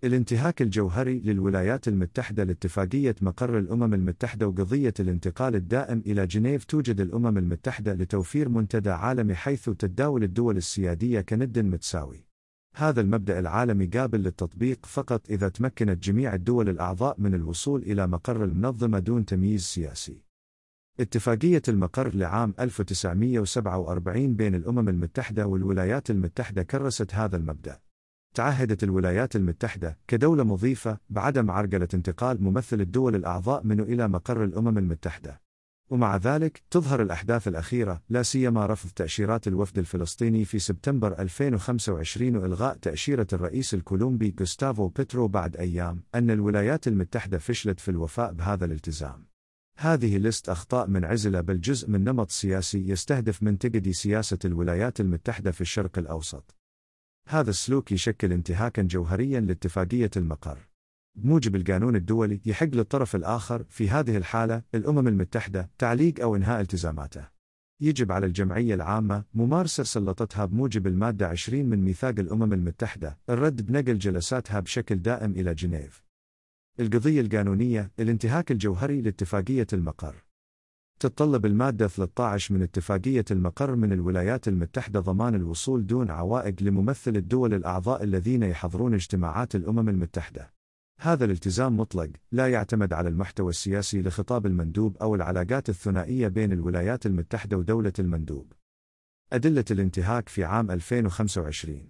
الانتهاك الجوهري للولايات المتحدة لاتفاقية مقر الأمم المتحدة وقضية الانتقال الدائم إلى جنيف. توجد الأمم المتحدة لتوفير منتدى عالمي حيث تتداول الدول السيادية كند متساوي. هذا المبدأ العالمي قابل للتطبيق فقط إذا تمكنت جميع الدول الأعضاء من الوصول إلى مقر المنظمة دون تمييز سياسي. اتفاقية المقر لعام 1947 بين الأمم المتحدة والولايات المتحدة كرست هذا المبدأ. تعهدت الولايات المتحدة كدولة مضيفة بعدم عرقلة انتقال ممثل الدول الأعضاء منه إلى مقر الأمم المتحدة. ومع ذلك تظهر الأحداث الأخيرة لا سيما رفض تأشيرات الوفد الفلسطيني في سبتمبر 2025 وإلغاء تأشيرة الرئيس الكولومبي غوستافو بيترو بعد أيام أن الولايات المتحدة فشلت في الوفاء بهذا الالتزام. هذه لست أخطاء منعزلة بل جزء من نمط سياسي يستهدف من تجدي سياسة الولايات المتحدة في الشرق الأوسط. هذا السلوك يشكل انتهاكا جوهريا لاتفاقية المقر. بموجب القانون الدولي يحق للطرف الآخر في هذه الحالة الأمم المتحدة تعليق أو إنهاء التزاماته. يجب على الجمعية العامة ممارسة سلطتها بموجب المادة 20 من ميثاق الأمم المتحدة الرد بنقل جلساتها بشكل دائم إلى جنيف. القضية القانونية الانتهاك الجوهري لاتفاقية المقر. تتطلب المادة 13 من اتفاقية المقر من الولايات المتحدة ضمان الوصول دون عوائق لممثل الدول الأعضاء الذين يحضرون اجتماعات الأمم المتحدة. هذا الالتزام مطلق، لا يعتمد على المحتوى السياسي لخطاب المندوب أو العلاقات الثنائية بين الولايات المتحدة ودولة المندوب. أدلة الانتهاك في عام 2025: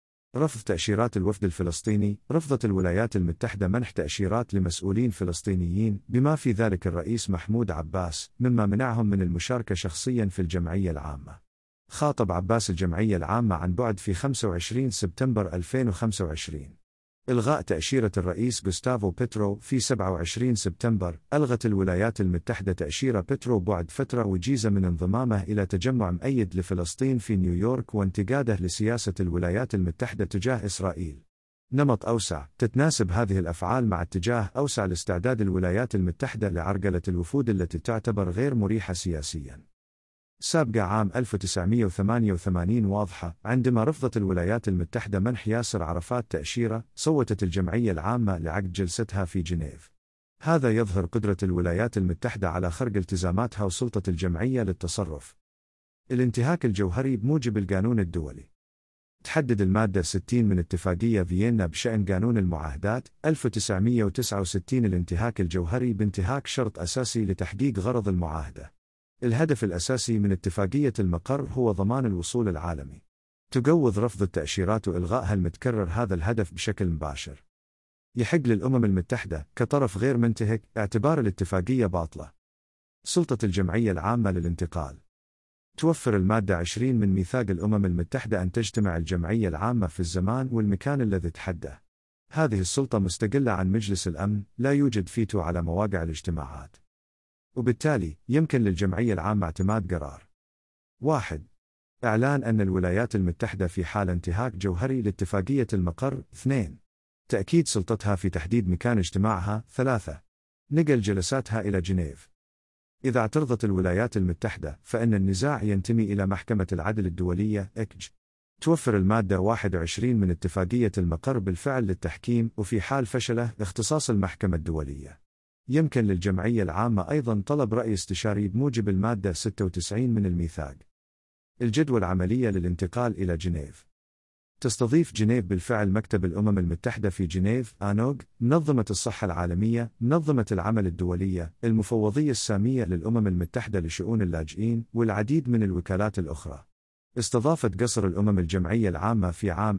رفض تأشيرات الوفد الفلسطيني. رفضت الولايات المتحدة منح تأشيرات لمسؤولين فلسطينيين بما في ذلك الرئيس محمود عباس، مما منعهم من المشاركة شخصيا في الجمعية العامة. خاطب عباس الجمعية العامة عن بعد في 25 سبتمبر 2025. إلغاء تأشيرة الرئيس غوستافو بيترو في 27 سبتمبر. ألغت الولايات المتحدة تأشيرة بيترو بعد فترة وجيزة من انضمامه إلى تجمع مؤيد لفلسطين في نيويورك وانتقاده لسياسة الولايات المتحدة تجاه إسرائيل. نمط أوسع. تتناسب هذه الأفعال مع اتجاه أوسع لاستعداد الولايات المتحدة لعرقلة الوفود التي تعتبر غير مريحة سياسيا. سابقة عام 1988 واضحة عندما رفضت الولايات المتحدة منح ياسر عرفات تأشيرة. صوتت الجمعية العامة لعقد جلستها في جنيف. هذا يظهر قدرة الولايات المتحدة على خرق التزاماتها وسلطة الجمعية للتصرف. الانتهاك الجوهري بموجب القانون الدولي. تحدد المادة 60 من اتفاقية فيينا بشأن قانون المعاهدات 1969 الانتهاك الجوهري بانتهاك شرط أساسي لتحقيق غرض المعاهدة. الهدف الأساسي من اتفاقية المقر هو ضمان الوصول العالمي. تجوز رفض التأشيرات وإلغائها المتكرر هذا الهدف بشكل مباشر. يحق للأمم المتحدة كطرف غير منتهك اعتبار الاتفاقية باطلة. سلطة الجمعية العامة للانتقال. توفر المادة 20 من ميثاق الأمم المتحدة أن تجتمع الجمعية العامة في الزمان والمكان الذي تحدده. هذه السلطة مستقلة عن مجلس الأمن، لا يوجد فيتو على مواقع الاجتماعات. وبالتالي يمكن للجمعية العامة اعتماد قرار: 1. إعلان أن الولايات المتحدة في حال انتهاك جوهري لاتفاقية المقر. 2. تأكيد سلطتها في تحديد مكان اجتماعها. 3. نقل جلساتها إلى جنيف. إذا اعترضت الولايات المتحدة فإن النزاع ينتمي إلى محكمة العدل الدولية إكج. توفر المادة 21 من اتفاقية المقر بالفعل للتحكيم، وفي حال فشله اختصاص المحكمة الدولية. يمكن للجمعية العامة أيضا طلب رأي استشاري بموجب المادة 96 من الميثاق. الجدوى العملية للانتقال إلى جنيف. تستضيف جنيف بالفعل مكتب الأمم المتحدة في جنيف، آنوغ، منظمة الصحة العالمية، منظمة العمل الدولية، المفوضية السامية للأمم المتحدة لشؤون اللاجئين، والعديد من الوكالات الأخرى. استضافت قصر الأمم الجمعية العامة في عام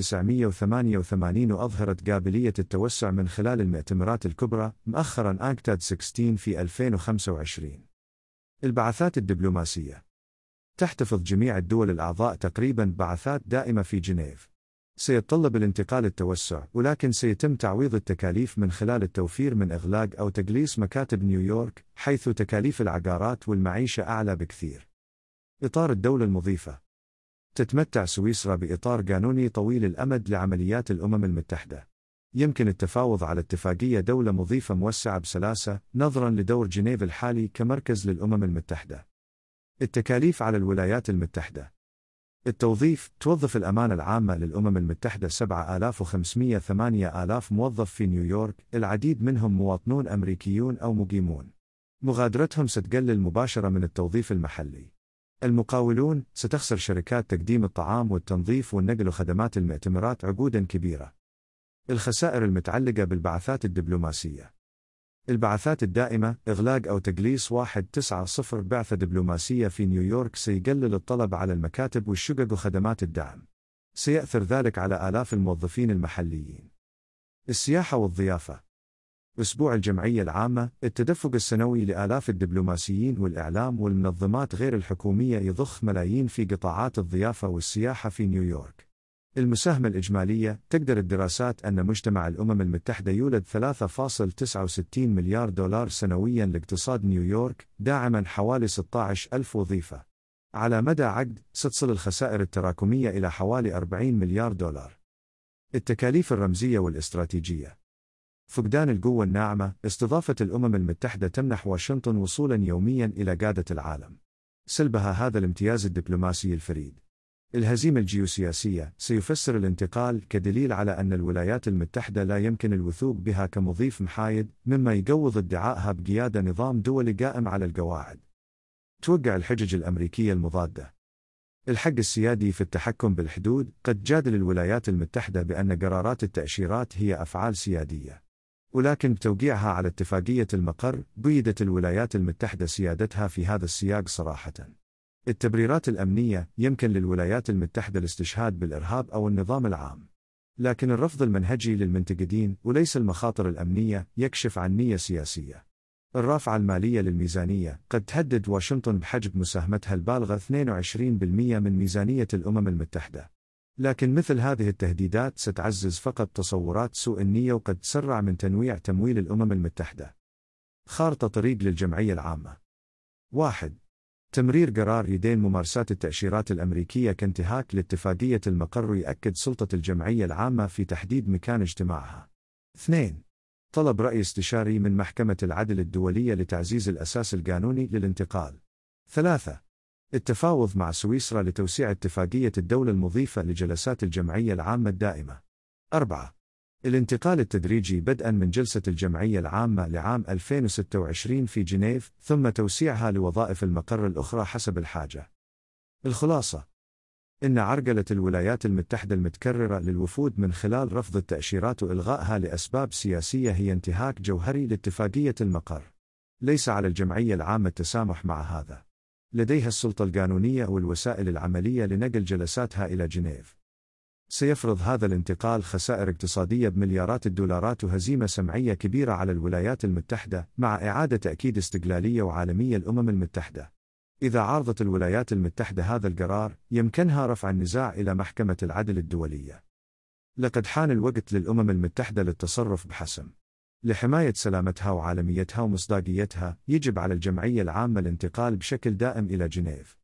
1988 وأظهرت قابلية التوسع من خلال المؤتمرات الكبرى، مؤخرا أنكتاد 16 في 2025. البعثات الدبلوماسية. تحتفظ جميع الدول الأعضاء تقريبا بعثات دائمة في جنيف. سيتطلب الانتقال التوسع، ولكن سيتم تعويض التكاليف من خلال التوفير من إغلاق أو تقليص مكاتب نيويورك، حيث تكاليف العقارات والمعيشة أعلى بكثير. إطار الدولة المضيفة. تتمتع سويسرا بإطار قانوني طويل الأمد لعمليات الأمم المتحدة. يمكن التفاوض على اتفاقية دولة مضيفة موسعة بسلاسة، نظرا لدور جنيف الحالي كمركز للأمم المتحدة. التكاليف على الولايات المتحدة. التوظيف: توظف الأمانة العامة للأمم المتحدة 7508 موظف في نيويورك، العديد منهم مواطنون أمريكيون أو مقيمون. مغادرتهم ستقلل مباشرة من التوظيف المحلي. المقاولون: ستخسر شركات تقديم الطعام والتنظيف والنقل وخدمات المؤتمرات عقوداً كبيرة. الخسائر المتعلقة بالبعثات الدبلوماسية. البعثات الدائمة: إغلاق أو تقليص 190 بعثة دبلوماسية في نيويورك سيقلل الطلب على المكاتب والشقق وخدمات الدعم. سيأثر ذلك على آلاف الموظفين المحليين. السياحة والضيافة. أسبوع الجمعية العامة: التدفق السنوي لآلاف الدبلوماسيين والإعلام والمنظمات غير الحكومية يضخ ملايين في قطاعات الضيافة والسياحة في نيويورك. المساهمة الإجمالية: تقدر الدراسات أن مجتمع الأمم المتحدة يولد 3.69 مليار دولار سنوياً لاقتصاد نيويورك، داعماً حوالي 16,000 وظيفة. على مدى عقد، ستصل الخسائر التراكمية إلى حوالي 40 مليار دولار. التكاليف الرمزية والاستراتيجية. فقدان القوة الناعمة: استضافة الأمم المتحدة تمنح واشنطن وصولاً يومياً إلى قادة العالم. سلبها هذا الامتياز الدبلوماسي الفريد. الهزيمة الجيوسياسية: سيفسر الانتقال كدليل على أن الولايات المتحدة لا يمكن الوثوق بها كمضيف محايد، مما يقوض ادعائها بقيادة نظام دولي قائم على القواعد. توقع الحجج الأمريكية المضادة. الحق السيادي في التحكم بالحدود: قد جادل الولايات المتحدة بأن قرارات التأشيرات هي أفعال سيادية، ولكن بتوقيعها على اتفاقية المقر، بيدت الولايات المتحدة سيادتها في هذا السياق صراحة. التبريرات الأمنية: يمكن للولايات المتحدة الاستشهاد بالإرهاب أو النظام العام. لكن الرفض المنهجي للمنتقدين، وليس المخاطر الأمنية، يكشف عن نية سياسية. الرافعة المالية للميزانية: قد تهدد واشنطن بحجب مساهمتها البالغة 22% من ميزانية الأمم المتحدة. لكن مثل هذه التهديدات ستعزز فقط تصورات سوء النية وقد تسرع من تنويع تمويل الأمم المتحدة. خارطة طريق للجمعية العامة. 1. تمرير قرار يدين ممارسات التأشيرات الأمريكية كانتهاك لاتفاقية المقر يؤكد سلطة الجمعية العامة في تحديد مكان اجتماعها. 2. طلب رأي استشاري من محكمة العدل الدولية لتعزيز الأساس القانوني للانتقال. 3. التفاوض مع سويسرا لتوسيع اتفاقية الدولة المضيفة لجلسات الجمعية العامة الدائمة. 4. الانتقال التدريجي بدءاً من جلسة الجمعية العامة لعام 2026 في جنيف، ثم توسيعها لوظائف المقر الأخرى حسب الحاجة. الخلاصة: إن عرقلة الولايات المتحدة المتكررة للوفود من خلال رفض التأشيرات وإلغائها لأسباب سياسية هي انتهاك جوهري لاتفاقية المقر. ليس على الجمعية العامة التسامح مع هذا. لديها السلطة القانونية والوسائل العملية لنقل جلساتها إلى جنيف. سيفرض هذا الانتقال خسائر اقتصادية بمليارات الدولارات وهزيمة سمعية كبيرة على الولايات المتحدة، مع إعادة تأكيد استقلالية وعالمية الأمم المتحدة. إذا عارضت الولايات المتحدة هذا القرار، يمكنها رفع النزاع إلى محكمة العدل الدولية. لقد حان الوقت للأمم المتحدة للتصرف بحسم. لحماية سلامتها وعالميتها ومصداقيتها، يجب على الجمعية العامة الانتقال بشكل دائم إلى جنيف.